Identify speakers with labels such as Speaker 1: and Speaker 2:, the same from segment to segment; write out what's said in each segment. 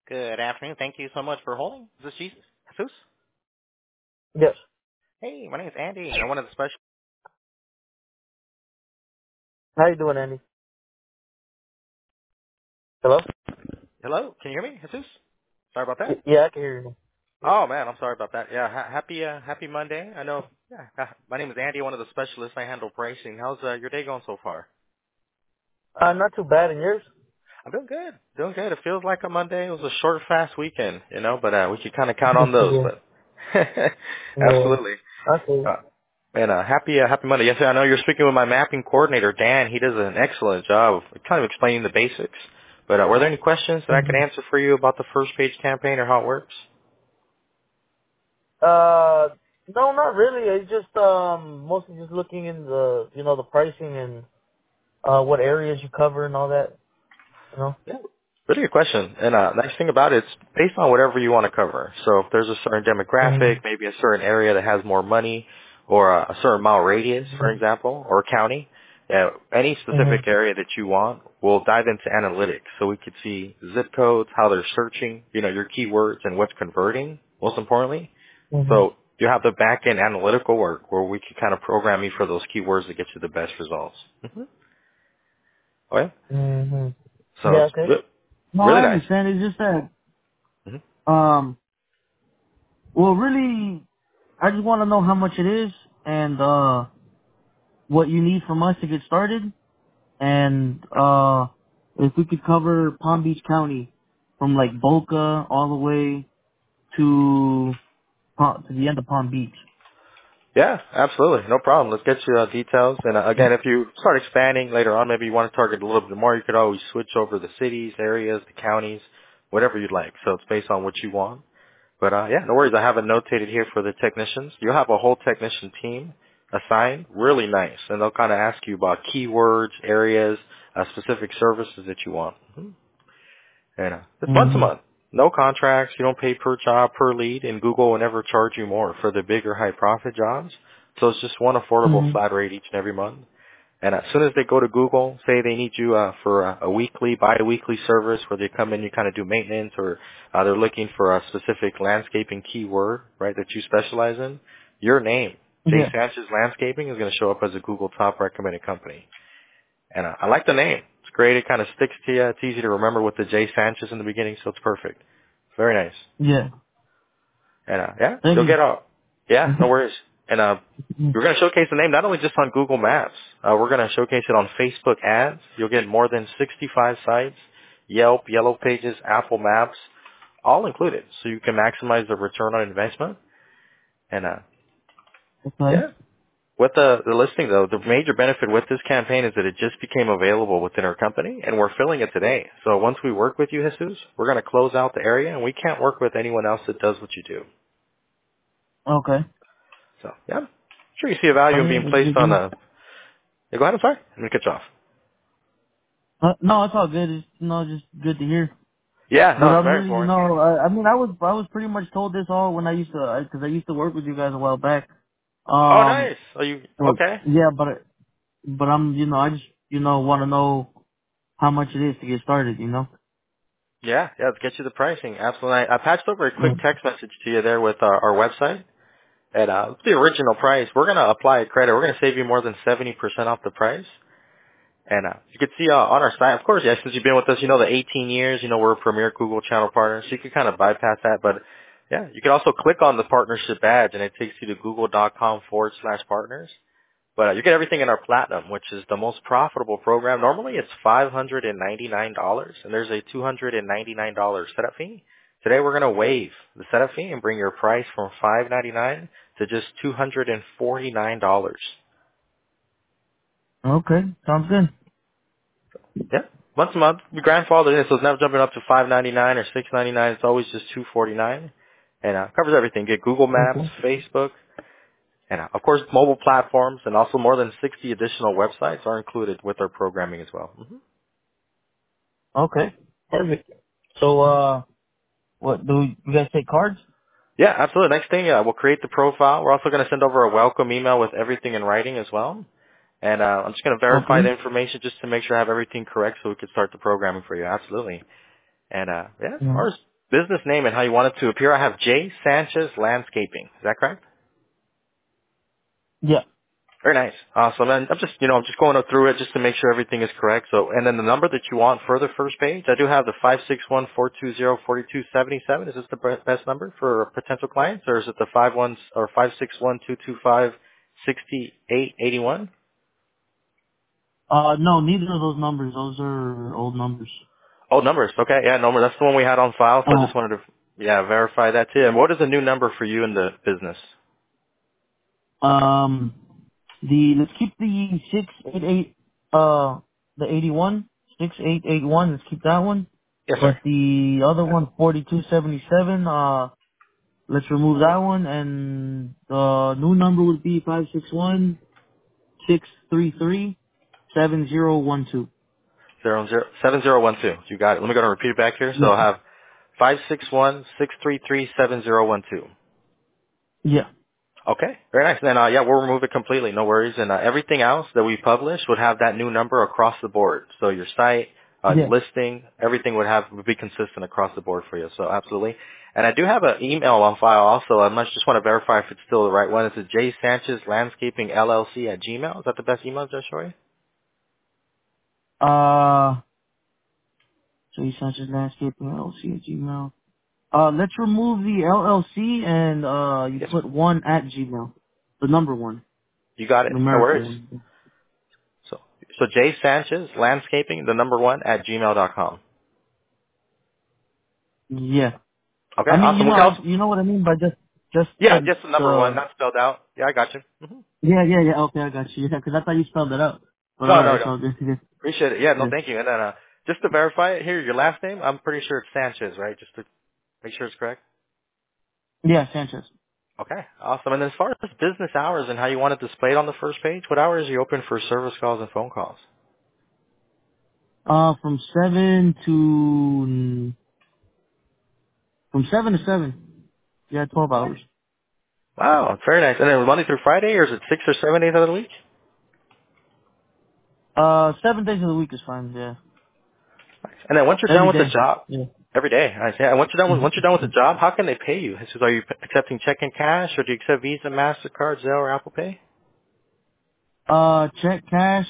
Speaker 1: Good afternoon. Thank you so much for holding. Is this Jesus? Jesus?
Speaker 2: Yes.
Speaker 1: Hey, my name is Andy. I'm one of the special.
Speaker 2: How you doing, Andy? Hello?
Speaker 1: Hello? Can you hear me? Jesus? Sorry about that.
Speaker 2: Yeah, I can hear you.
Speaker 1: Oh, man. I'm sorry about that. Yeah. Happy Monday. I know. Yeah. My name is Andy, one of the specialists. I handle pricing. How's your day going so far?
Speaker 2: Not too bad, and yours?
Speaker 1: I'm doing good. Doing good. It feels like a Monday. It was a short, fast weekend, but we could kind of count on those.
Speaker 2: Yeah.
Speaker 1: But
Speaker 2: Yeah.
Speaker 1: absolutely.
Speaker 2: Okay.
Speaker 1: Uh, and happy Monday. Yes, I know you're speaking with my mapping coordinator, Dan. He does an excellent job of kind of explaining the basics. But were there any questions that I could
Speaker 2: hmm
Speaker 1: answer for you about the first page campaign or how it works?
Speaker 2: Uh, no, not really. It's just mostly just looking in the pricing and what areas you cover and all that. You know.
Speaker 1: Yeah, really good question. And nice thing about it, it's based on whatever you want to cover. So if there's a certain demographic,
Speaker 2: Mm-hmm.
Speaker 1: maybe a certain area that has more money, or a certain mile radius, for example, or county, any specific
Speaker 2: Mm-hmm.
Speaker 1: area that you want, we'll dive into analytics. So we could see zip codes, how they're searching, your keywords, and what's converting, most importantly. So
Speaker 2: Mm-hmm.
Speaker 1: you have the back-end analytical work where we can kind of program you for those keywords to get you the best results. Okay?
Speaker 2: Mm-hmm.
Speaker 1: So
Speaker 2: Yeah.
Speaker 1: it's
Speaker 2: Okay. No,
Speaker 1: really
Speaker 2: I
Speaker 1: nice.
Speaker 2: understand. It's just that,
Speaker 1: Mhm.
Speaker 2: well, really, I just want to know how much it is and what you need from us to get started. And if we could cover Palm Beach County from like Boca all the way to to the end of Palm Beach.
Speaker 1: Yeah, absolutely. No problem. Let's get you details. And again, if you start expanding later on, maybe you want to target a little bit more, you could always switch over the cities, areas, the counties, whatever you'd like. So it's based on what you want. But yeah, no worries. I have it notated here for the technicians. You'll have a whole technician team assigned. Really nice. And they'll kind of ask you about keywords, areas, specific services that you want. And it's once a
Speaker 2: Mhm.
Speaker 1: month. No contracts. You don't pay per job, per lead, and Google will never charge you more for the bigger high profit jobs. So it's just one affordable
Speaker 2: Mhm.
Speaker 1: flat rate each and every month. And as soon as they go to Google, say they need you for a weekly, bi-weekly service where they come in, you kind of do maintenance, or they're looking for a specific landscaping keyword, right, that you specialize in, your name, Jay
Speaker 2: Yeah.
Speaker 1: Sanchez Landscaping, is going to show up as a Google top recommended company. And I like the name. It's great. It kind of sticks to you. It's easy to remember with the J Sanchez in the beginning, so it's perfect. Very nice.
Speaker 2: Yeah.
Speaker 1: And yeah,
Speaker 2: Thank
Speaker 1: you'll
Speaker 2: you.
Speaker 1: get yeah, no worries. And we're going to showcase the name not only just on Google Maps. We're going to showcase it on Facebook ads. You'll get more than 65 sites, Yelp, Yellow Pages, Apple Maps, all included, so you can maximize the return on investment. And
Speaker 2: Okay.
Speaker 1: yeah. With the listing, though, the major benefit with this campaign is that it just became available within our company, and we're filling it today. So once we work with you, Jesus, we're going to close out the area, and we can't work with anyone else that does what you do.
Speaker 2: Okay.
Speaker 1: So, yeah, I'm sure you see a value in being
Speaker 2: That's
Speaker 1: placed
Speaker 2: good
Speaker 1: on
Speaker 2: news.
Speaker 1: a... Yeah, go ahead, I'm sorry. I'm going to cut you off.
Speaker 2: No, it's all good. It's just good to hear.
Speaker 1: Yeah, no,
Speaker 2: But
Speaker 1: it's
Speaker 2: I'm
Speaker 1: very
Speaker 2: really,
Speaker 1: important.
Speaker 2: I mean, I was pretty much told this all when I used to, because I used to work with you guys a while back.
Speaker 1: Oh, nice. Are you...
Speaker 2: So
Speaker 1: Okay.
Speaker 2: yeah, but I'm, I just, want to know how much it is to get started.
Speaker 1: Yeah, let's get you the pricing. Absolutely. I patched over a quick
Speaker 2: Mm.
Speaker 1: text message to you there with our website. And it's the original price. We're going to apply a credit. We're going to save you more than 70% off the price. And you can see on our site, of course, yeah, since you've been with us, the 18 years, we're a premier Google channel partner, so you can kind of bypass that. But yeah, you can also click on the partnership badge, and it takes you to google.com/partners. But you get everything in our platinum, which is the most profitable program. Normally it's $599, and there's a $299 setup fee. Today we're going to waive the setup fee and bring your price from $599 to just $249.
Speaker 2: Okay, sounds good.
Speaker 1: Yeah. Once a month, we grandfathered in, so it's never jumping up to $5.99 or $6.99. It's always just $2.49, and covers everything. Get Google Maps,
Speaker 2: Okay.
Speaker 1: Facebook, and of course mobile platforms, and also more than 60 additional websites are included with our programming as well.
Speaker 2: Okay. Perfect. So, what do you guys take cards?
Speaker 1: Yeah, absolutely. Next thing, we'll create the profile. We're also going to send over a welcome email with everything in writing as well. And I'm just going to verify the
Speaker 2: Okay.
Speaker 1: information just to make sure I have everything correct so we can start the programming for you. Absolutely. And yeah,
Speaker 2: Yeah.
Speaker 1: ours. business name and how you want it to appear, I have J. Sanchez Landscaping. Is that correct?
Speaker 2: Yeah.
Speaker 1: Very nice. Awesome. And I'm just going through it just to make sure everything is correct. So, and then the number that you want for the first page, I do have the 561-420-4277. Is this the best number for potential clients, or is it the 561-225-6881?
Speaker 2: No, neither of those numbers. Those are old numbers.
Speaker 1: Oh, numbers. Okay. Yeah, number. That's the one we had on file. So I just wanted to, verify that too. And what is the new number for you in the business?
Speaker 2: Um, let's keep the 688, the 81, 6881, let's keep that one.
Speaker 1: Yes, sir.
Speaker 2: But the other one, 4277, let's remove that one, and the new number would be 561-633-7012.
Speaker 1: 7012. You got it. Let me go and repeat it back here. So
Speaker 2: Yeah.
Speaker 1: I'll have 561-633-7012.
Speaker 2: Yeah.
Speaker 1: Okay, very nice. Then, we'll remove it completely, no worries. And everything else that we publish would have that new number across the board. So your site,
Speaker 2: Yeah.
Speaker 1: listing, everything would be consistent across the board for you. So absolutely. And I do have an email on file also. I just want to verify if it's still the right one. It's J Sanchez Landscaping LLC at Gmail. Is that the best email address for you?
Speaker 2: So you Sanchez Landscaping LLC at Gmail. Let's remove the LLC and, you
Speaker 1: Yes, sir.
Speaker 2: put one at Gmail. The number one.
Speaker 1: You got it. No
Speaker 2: Numerical
Speaker 1: worries.
Speaker 2: one.
Speaker 1: So, J Sanchez Landscaping, the number one at gmail.com.
Speaker 2: Yeah.
Speaker 1: Okay,
Speaker 2: I mean,
Speaker 1: awesome. We can also,
Speaker 2: you know what I mean by just
Speaker 1: yeah,
Speaker 2: the,
Speaker 1: just the number one, not spelled out. Yeah, I got you. Hmm.
Speaker 2: yeah, okay, I got you. Yeah, 'cause I thought you spelled it out. But
Speaker 1: No,
Speaker 2: alright,
Speaker 1: no,
Speaker 2: it's
Speaker 1: no.
Speaker 2: all good.
Speaker 1: Appreciate it. Yeah, no,
Speaker 2: Yeah.
Speaker 1: thank you. And then, just to verify it here, your last name, I'm pretty sure it's Sanchez, right? Just to make sure it's correct.
Speaker 2: Yeah, Sanchez.
Speaker 1: Okay, awesome. And as far as business hours and how you want it displayed on the first page, what hours are you open for service calls and phone calls?
Speaker 2: From 7 to, from 7 to 7. Yeah, 12 hours.
Speaker 1: Wow, very nice. And then Monday through Friday, or is it 6 or 7 days out of the week?
Speaker 2: 7 days of the week is fine, yeah.
Speaker 1: And then once you're done
Speaker 2: Every
Speaker 1: with the
Speaker 2: day.
Speaker 1: job,
Speaker 2: Yeah.
Speaker 1: every day, I say, and once you're done with the job, how can they pay you? Are you accepting check and cash, or do you accept Visa, Mastercard, Zelle, or Apple Pay?
Speaker 2: Check cash,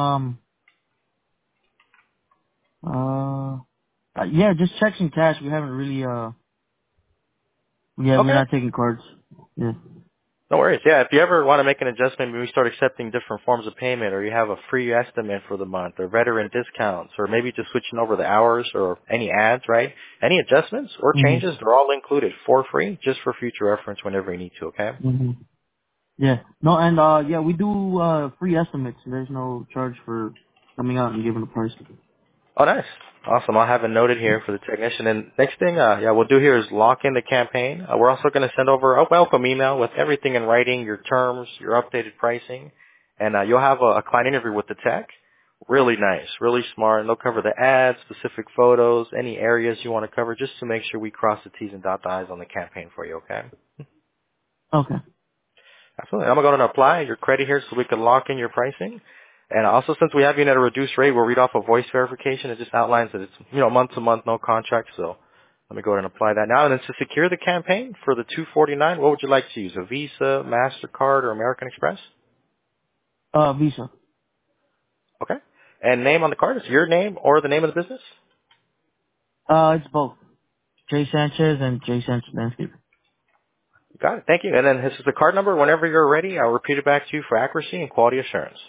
Speaker 2: yeah, just checks and cash. We haven't really, yeah, we're
Speaker 1: Okay.
Speaker 2: not taking cards. Yeah.
Speaker 1: No worries. Yeah, if you ever want to make an adjustment, maybe we start accepting different forms of payment, or you have a free estimate for the month, or veteran discounts, or maybe just switching over the hours or any ads, right? Any adjustments or
Speaker 2: hmm
Speaker 1: changes, they're all included for free, just for future reference whenever you need to, okay?
Speaker 2: hmm Yeah. No, and yeah, we do free estimates. There's no charge for coming out and giving a price.
Speaker 1: Oh, nice. Awesome. I'll have it noted here for the technician. And next thing, we'll do here is lock in the campaign. We're also going to send over a welcome email with everything in writing, your terms, your updated pricing, and you'll have a client interview with the tech. Really nice, really smart. And they'll cover the ads, specific photos, any areas you want to cover, just to make sure we cross the T's and dot the I's on the campaign for you, okay?
Speaker 2: Okay.
Speaker 1: Absolutely. I'm going to go ahead and apply your credit here so we can lock in your pricing. And also, since we have you at a reduced rate, we'll read off a voice verification. It just outlines that it's, month to month, no contract. So let me go ahead and apply that now. And then to secure the campaign for the 249, what would you like to use? A Visa, MasterCard, or American Express?
Speaker 2: Visa.
Speaker 1: Okay. And name on the card is your name or the name of the business?
Speaker 2: It's both. Jay Sanchez and Jay Sanchez Landscape.
Speaker 1: Got it. Thank you. And then this is the card number. Whenever you're ready, I'll repeat it back to you for accuracy and quality assurance.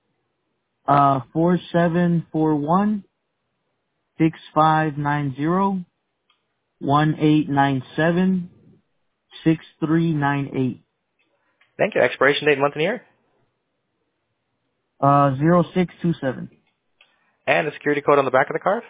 Speaker 2: 4741-659-0-1897-6398.
Speaker 1: Thank you. Expiration date, month, and year.
Speaker 2: 0627.
Speaker 1: And the security code on the back of the card.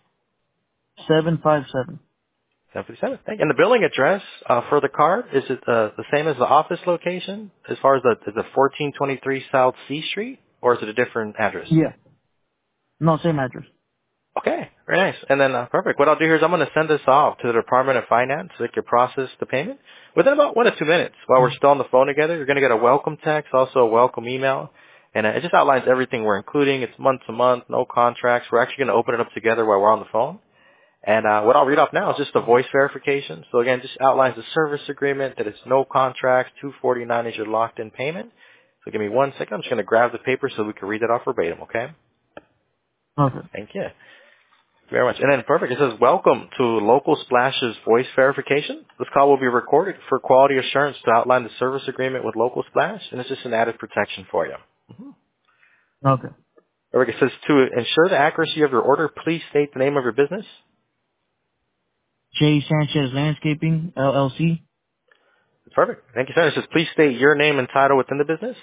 Speaker 2: 757.
Speaker 1: 757. Thank you. And the billing address for the card, is it the same as the office location as far as the 1423 South C Street, or is it a different address?
Speaker 2: Yeah. No, same address.
Speaker 1: Okay, very nice. And then, perfect. What I'll do here is I'm going to send this off to the Department of Finance so they can process the payment. Within about 1 to 2 minutes, while we're still on the phone together, you're going to get a welcome text, also a welcome email. And it just outlines everything we're including. It's month to month, no contracts. We're actually going to open it up together while we're on the phone. And what I'll read off now is just a voice verification. So again, just outlines the service agreement, that it's no contracts, $249 is your locked-in payment. So give me 1 second. I'm just going to grab the paper so we can read that off verbatim, okay?
Speaker 2: Okay.
Speaker 1: Thank you. Very much. And then perfect. It says, welcome to Local Splash's voice verification. This call will be recorded for quality assurance to outline the service agreement with Local Splash, and it's just an added protection for you.
Speaker 2: Okay.
Speaker 1: Perfect. It says, to ensure the accuracy of your order, please state the name of your business.
Speaker 2: J. Sanchez Landscaping, LLC.
Speaker 1: Perfect. Thank you, sir. It says, please state your name and title within the business.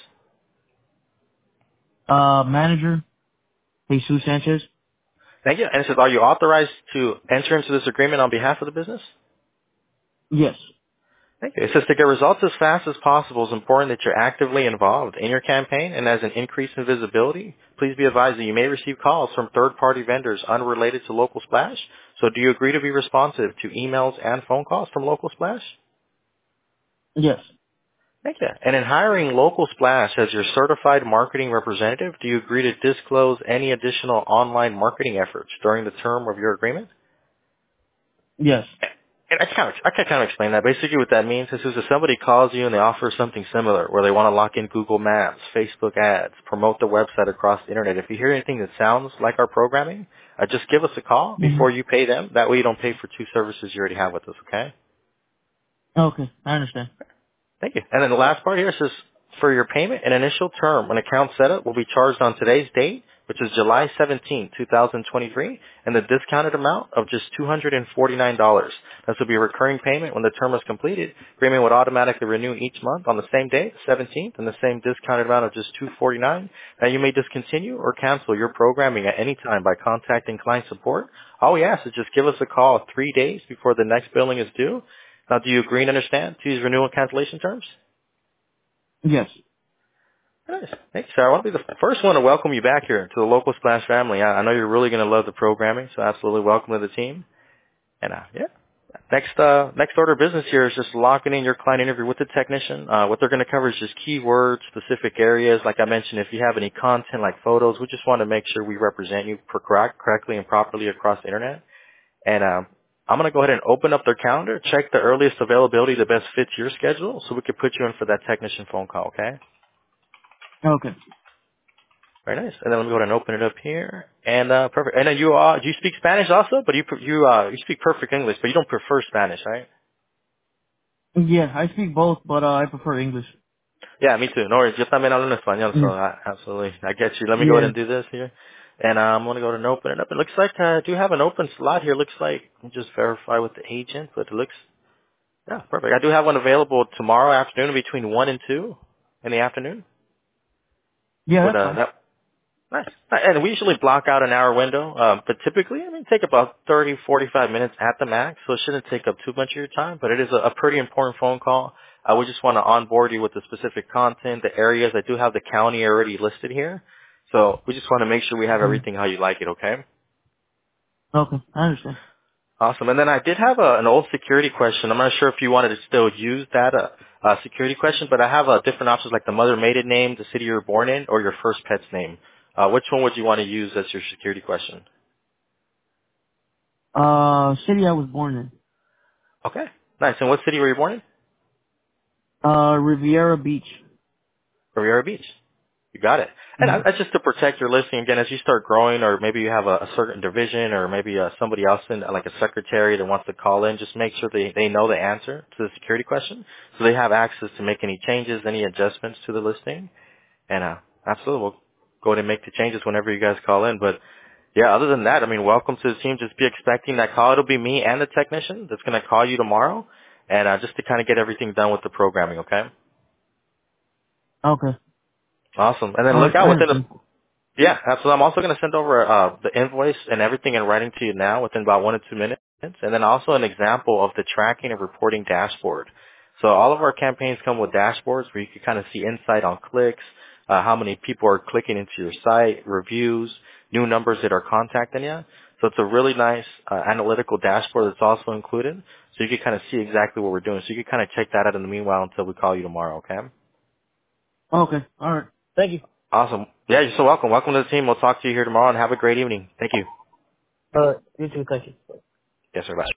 Speaker 2: Manager, Jesus Sanchez.
Speaker 1: Thank you. And it says, are you authorized to enter into this agreement on behalf of the business?
Speaker 2: Yes.
Speaker 1: Thank you. It says to get results as fast as possible, it's important that you're actively involved in your campaign, and as an increase in visibility, please be advised that you may receive calls from third-party vendors unrelated to Local Splash. So do you agree to be responsive to emails and phone calls from Local Splash?
Speaker 2: Yes.
Speaker 1: Thank you. And in hiring Local Splash as your certified marketing representative, do you agree to disclose any additional online marketing efforts during the term of your agreement?
Speaker 2: Yes.
Speaker 1: And I can kind of explain that. Basically what that means is if somebody calls you and they offer something similar, where they want to lock in Google Maps, Facebook ads, promote the website across the internet, if you hear anything that sounds like our programming, just give us a call
Speaker 2: Mm-hmm.
Speaker 1: before you pay them. That way you don't pay for two services you already have with us, okay?
Speaker 2: Okay. I understand.
Speaker 1: Thank you. And then the last part here says, for your payment, an initial term, an account setup will be charged on today's date, which is July 17, 2023, and the discounted amount of just $249. This will be a recurring payment when the term is completed. Agreement would automatically renew each month on the same day, 17th, and the same discounted amount of just $249. Now you may discontinue or cancel your programming at any time by contacting client support. All we ask is just give us a call 3 days before the next billing is due. Now, do you agree and understand to use renewal and cancellation terms?
Speaker 2: Yes.
Speaker 1: Nice. Thanks, sir. I want to be the first one to welcome you back here to the Local Splash family. I know you're really going to love the programming, so absolutely welcome to the team. And yeah, next order of business here is just locking in your client interview with the technician. What they're going to cover is just keywords, specific areas. Like I mentioned, if you have any content like photos, we just want to make sure we represent you correctly and properly across the internet. And I'm going to go ahead and open up their calendar, check the earliest availability that best fits your schedule, so we can put you in for that technician phone call. Okay.
Speaker 2: Okay.
Speaker 1: Very nice. And then let me go ahead and open it up here. And perfect. And then do you speak Spanish also? But you speak perfect English, but you don't prefer Spanish, right?
Speaker 2: Yeah, I speak both, but I prefer English.
Speaker 1: Yeah, me too. No worries. Yo también hablo en español, so
Speaker 2: Yeah.
Speaker 1: absolutely. I get you. Let me go ahead
Speaker 2: Yeah.
Speaker 1: and do this here. And I'm going to go ahead and open it up. It looks like I do have an open slot here. Looks like, let me just verify with the agent, but it looks, yeah, perfect. I do have one available tomorrow afternoon between 1 and 2 in the afternoon.
Speaker 2: Yeah,
Speaker 1: Would
Speaker 2: that's fine.
Speaker 1: that Nice. And we usually block out an hour window, but typically, take about 30, 45 minutes at the max, so it shouldn't take up too much of your time, but it is a pretty important phone call. We just want to onboard you with the specific content, the areas. I do have the county already listed here, so we just want to make sure we have
Speaker 2: Mm.
Speaker 1: everything how you like it, okay?
Speaker 2: Okay, I understand.
Speaker 1: Awesome. And then I did have an old security question. I'm not sure if you wanted to still use that security question, but I have different options like the mother maiden name, the city you were born in, or your first pet's name. Which one would you want to use as your security question?
Speaker 2: City I was born in.
Speaker 1: Okay. Nice. And what city were you born in?
Speaker 2: Riviera Beach.
Speaker 1: Riviera Beach. You got it. And
Speaker 2: Mm-hmm.
Speaker 1: that's just to protect your listing. Again, as you start growing, or maybe you have a certain division, or maybe somebody else in, like a secretary that wants to call in, just make sure they know the answer to the security question, so they have access to make any changes, any adjustments to the listing. And absolutely, we'll go ahead and make the changes whenever you guys call in. But yeah, other than that, welcome to the team. Just be expecting that call. It'll be me and the technician that's going to call you tomorrow, and just to kind of get everything done with the programming. Okay.
Speaker 2: Okay.
Speaker 1: Awesome. And then
Speaker 2: All
Speaker 1: look
Speaker 2: right,
Speaker 1: out
Speaker 2: I
Speaker 1: within
Speaker 2: understand.
Speaker 1: yeah, absolutely. I'm also going to send over the invoice and everything in writing to you now within about 1 to 2 minutes. And then also an example of the tracking and reporting dashboard. So all of our campaigns come with dashboards where you can kind of see insight on clicks, how many people are clicking into your site, reviews, new numbers that are contacting you. So it's a really nice analytical dashboard that's also included. So you can kind of see exactly what we're doing. So you can kind of check that out in the meanwhile until we call you tomorrow, okay?
Speaker 2: Okay, all right. Thank you.
Speaker 1: Awesome. Yeah, you're so welcome. Welcome to the team. We'll talk to you here tomorrow and have a great evening. Thank you.
Speaker 2: All right, you too. Thank you.
Speaker 1: Yes, sir. Bye.